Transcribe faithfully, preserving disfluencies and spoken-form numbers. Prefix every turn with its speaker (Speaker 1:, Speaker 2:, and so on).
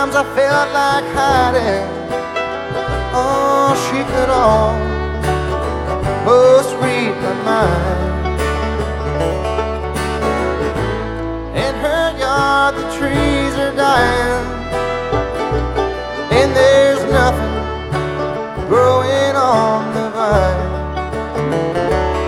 Speaker 1: Sometimes I felt like hiding. Oh, she could all